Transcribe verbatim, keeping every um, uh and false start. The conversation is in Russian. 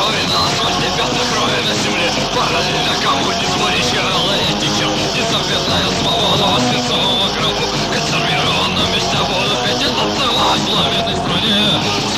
крови на асфальте, пятна крови на земле. Параллельно коммунизму речевала этича. Незаветная свобода в свинцовом гробу. Консервированном месте буду петь, и танцевать в пламенной стране.